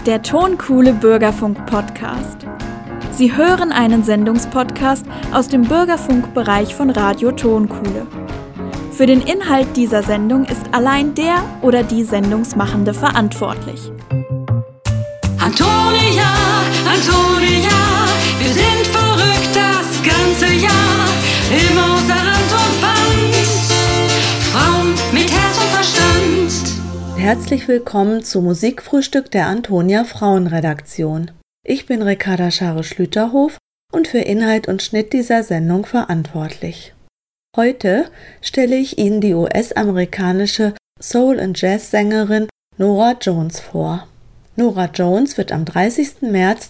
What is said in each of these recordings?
Der Tonkuhle Bürgerfunk-Podcast. Sie hören einen Sendungspodcast aus dem Bürgerfunkbereich von Radio Tonkuhle. Für den Inhalt dieser Sendung ist allein der oder die Sendungsmachende verantwortlich. Antonia, Antonia, wir sind verrückt das ganze Jahr, immer außer Rand und Band, Frauen mit Herz und Verstand. Herzlich willkommen zu Musikfrühstück der Antonia Frauenredaktion. Ich bin Ricarda Schare-Schlüterhof und für Inhalt und Schnitt dieser Sendung verantwortlich. Heute stelle ich Ihnen die US-amerikanische Soul- und Jazz-Sängerin Norah Jones vor. Norah Jones wird am 30. März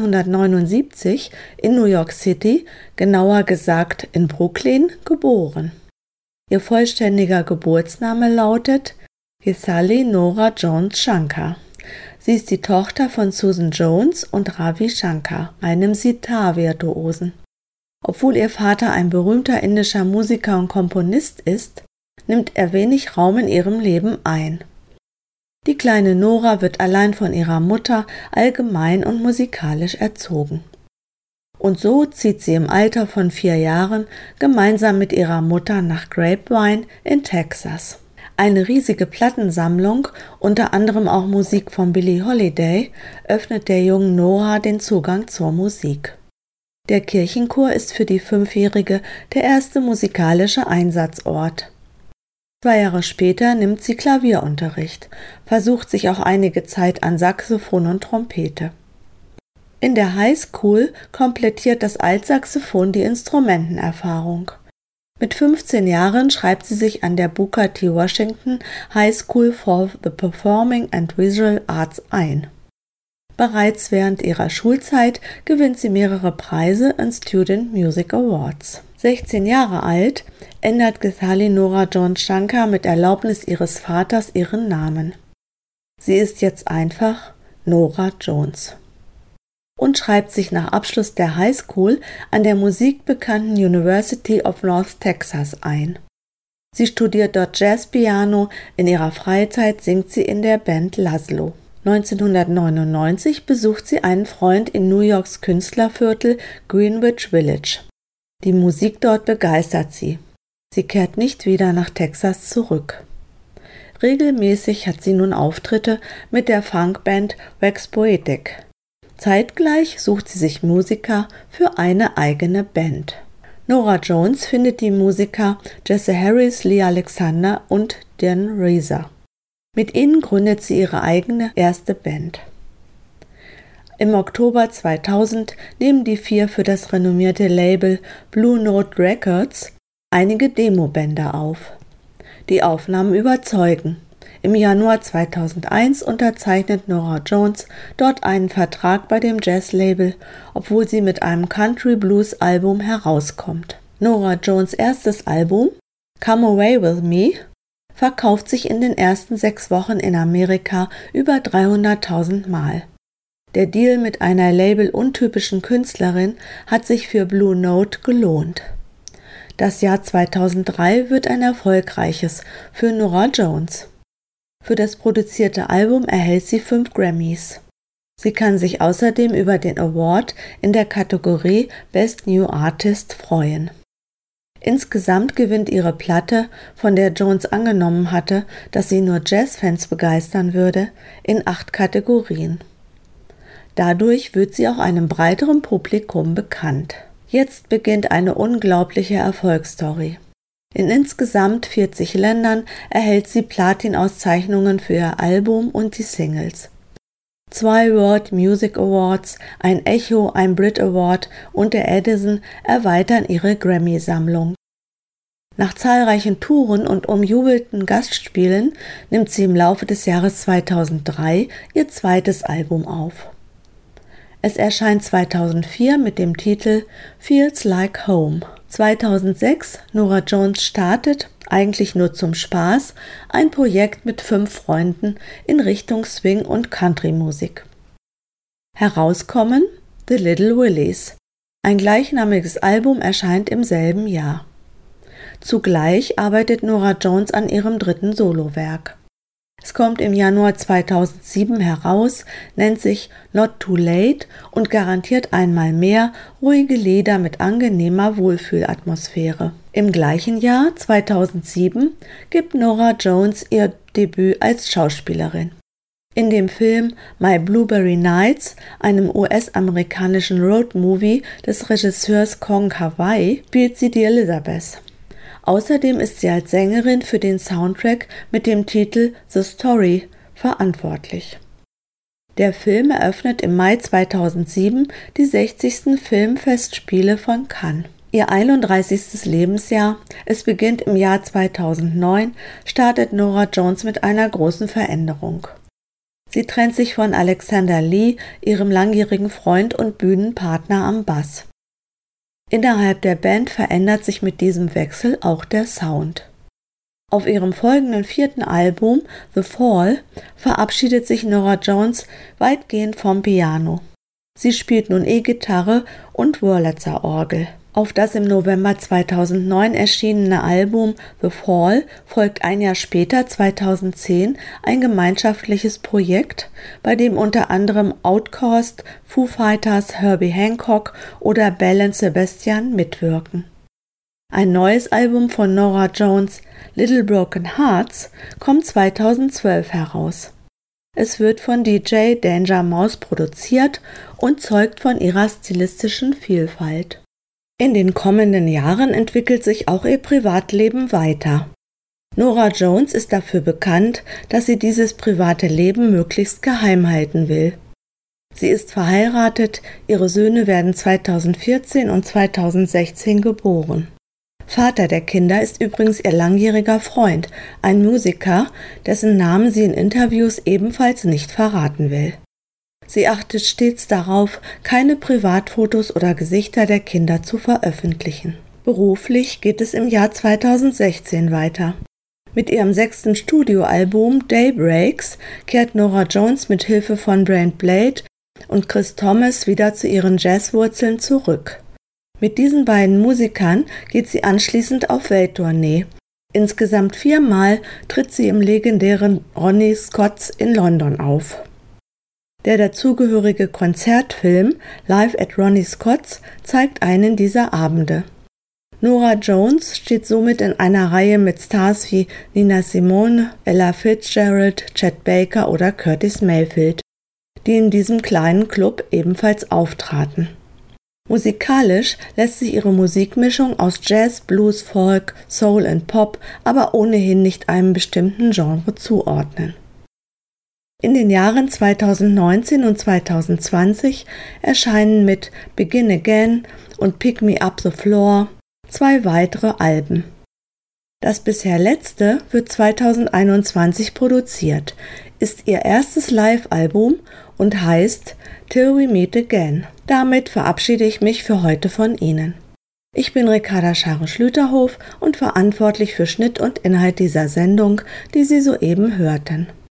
1979 in New York City, genauer gesagt in Brooklyn, geboren. Ihr vollständiger Geburtsname lautet Githali Norah Jones Shankar. Sie ist die Tochter von Susan Jones und Ravi Shankar, einem Sitar-Virtuosen. Obwohl ihr Vater ein berühmter indischer Musiker und Komponist ist, nimmt er wenig Raum in ihrem Leben ein. Die kleine Norah wird allein von ihrer Mutter allgemein und musikalisch erzogen. Und so zieht sie im Alter von 4 Jahren gemeinsam mit ihrer Mutter nach Grapevine in Texas. Eine riesige Plattensammlung, unter anderem auch Musik von Billie Holiday, öffnet der jungen Norah den Zugang zur Musik. Der Kirchenchor ist für die 5-Jährige der erste musikalische Einsatzort. 2 Jahre später nimmt sie Klavierunterricht, versucht sich auch einige Zeit an Saxophon und Trompete. In der High School komplettiert das Altsaxophon die Instrumentenerfahrung. Mit 15 Jahren schreibt sie sich an der Booker T. Washington High School for the Performing and Visual Arts ein. Bereits während ihrer Schulzeit gewinnt sie mehrere Preise und Student Music Awards. 16 Jahre alt ändert Githali Norah Jones Shankar mit Erlaubnis ihres Vaters ihren Namen. Sie ist jetzt einfach Norah Jones und schreibt sich nach Abschluss der High School an der musikbekannten University of North Texas ein. Sie studiert dort Jazzpiano, in ihrer Freizeit singt sie in der Band Laszlo. 1999 besucht sie einen Freund in New Yorks Künstlerviertel Greenwich Village. Die Musik dort begeistert sie. Sie kehrt nicht wieder nach Texas zurück. Regelmäßig hat sie nun Auftritte mit der Funkband Wax Poetic. Zeitgleich sucht sie sich Musiker für eine eigene Band. Norah Jones findet die Musiker Jesse Harris, Lee Alexander und Dan Reeser. Mit ihnen gründet sie ihre eigene erste Band. Im Oktober 2000 nehmen die 4 für das renommierte Label Blue Note Records einige Demobänder auf. Die Aufnahmen überzeugen. Im Januar 2001 unterzeichnet Norah Jones dort einen Vertrag bei dem Jazzlabel, obwohl sie mit einem Country-Blues-Album herauskommt. Norah Jones' erstes Album, Come Away With Me, verkauft sich in den ersten 6 Wochen in Amerika über 300.000 Mal. Der Deal mit einer labeluntypischen Künstlerin hat sich für Blue Note gelohnt. Das Jahr 2003 wird ein erfolgreiches für Norah Jones. Für das produzierte Album erhält sie 5 Grammys. Sie kann sich außerdem über den Award in der Kategorie Best New Artist freuen. Insgesamt gewinnt ihre Platte, von der Jones angenommen hatte, dass sie nur Jazzfans begeistern würde, in 8 Kategorien. Dadurch wird sie auch einem breiteren Publikum bekannt. Jetzt beginnt eine unglaubliche Erfolgsstory. In insgesamt 40 Ländern erhält sie Platin-Auszeichnungen für ihr Album und die Singles. 2 World Music Awards, ein Echo, ein Brit Award und der Edison erweitern ihre Grammy-Sammlung. Nach zahlreichen Touren und umjubelten Gastspielen nimmt sie im Laufe des Jahres 2003 ihr zweites Album auf. Es erscheint 2004 mit dem Titel Feels Like Home. 2006 Norah Jones startet, eigentlich nur zum Spaß, ein Projekt mit 5 Freunden in Richtung Swing- und Country-Musik. Herauskommen The Little Willies. Ein gleichnamiges Album erscheint im selben Jahr. Zugleich arbeitet Norah Jones an ihrem 3. Solowerk. Es kommt im Januar 2007 heraus, nennt sich Not Too Late und garantiert einmal mehr ruhige Lieder mit angenehmer Wohlfühlatmosphäre. Im gleichen Jahr, 2007, gibt Norah Jones ihr Debüt als Schauspielerin. In dem Film My Blueberry Nights, einem US-amerikanischen Roadmovie des Regisseurs Kong Kar-wai, spielt sie die Elizabeth. Außerdem ist sie als Sängerin für den Soundtrack mit dem Titel The Story verantwortlich. Der Film eröffnet im Mai 2007 die 60. Filmfestspiele von Cannes. Ihr 31. Lebensjahr, es beginnt im Jahr 2009, startet Norah Jones mit einer großen Veränderung. Sie trennt sich von Alexander Lee, ihrem langjährigen Freund und Bühnenpartner am Bass. Innerhalb der Band verändert sich mit diesem Wechsel auch der Sound. Auf ihrem folgenden 4. Album, The Fall, verabschiedet sich Norah Jones weitgehend vom Piano. Sie spielt nun E-Gitarre und Wurlitzer-Orgel. Auf das im November 2009 erschienene Album The Fall folgt ein Jahr später, 2010, ein gemeinschaftliches Projekt, bei dem unter anderem Outkast, Foo Fighters, Herbie Hancock oder Belle und Sebastian mitwirken. Ein neues Album von Norah Jones, Little Broken Hearts, kommt 2012 heraus. Es wird von DJ Danger Mouse produziert und zeugt von ihrer stilistischen Vielfalt. In den kommenden Jahren entwickelt sich auch ihr Privatleben weiter. Norah Jones ist dafür bekannt, dass sie dieses private Leben möglichst geheim halten will. Sie ist verheiratet, ihre Söhne werden 2014 und 2016 geboren. Vater der Kinder ist übrigens ihr langjähriger Freund, ein Musiker, dessen Namen sie in Interviews ebenfalls nicht verraten will. Sie achtet stets darauf, keine Privatfotos oder Gesichter der Kinder zu veröffentlichen. Beruflich geht es im Jahr 2016 weiter. Mit ihrem 6. Studioalbum Daybreaks kehrt Norah Jones mit Hilfe von Brent Blade und Chris Thomas wieder zu ihren Jazzwurzeln zurück. Mit diesen beiden Musikern geht sie anschließend auf Welttournee. Insgesamt 4 Mal tritt sie im legendären Ronnie Scott's in London auf. Der dazugehörige Konzertfilm Live at Ronnie Scott's zeigt einen dieser Abende. Norah Jones steht somit in einer Reihe mit Stars wie Nina Simone, Ella Fitzgerald, Chet Baker oder Curtis Mayfield, die in diesem kleinen Club ebenfalls auftraten. Musikalisch lässt sich ihre Musikmischung aus Jazz, Blues, Folk, Soul und Pop aber ohnehin nicht einem bestimmten Genre zuordnen. In den Jahren 2019 und 2020 erscheinen mit Begin Again und Pick Me Up the Floor 2 weitere Alben. Das bisher letzte wird 2021 produziert, ist ihr erstes Live-Album und heißt Till We Meet Again. Damit verabschiede ich mich für heute von Ihnen. Ich bin Ricarda Scharre-Schlüterhof und verantwortlich für Schnitt und Inhalt dieser Sendung, die Sie soeben hörten.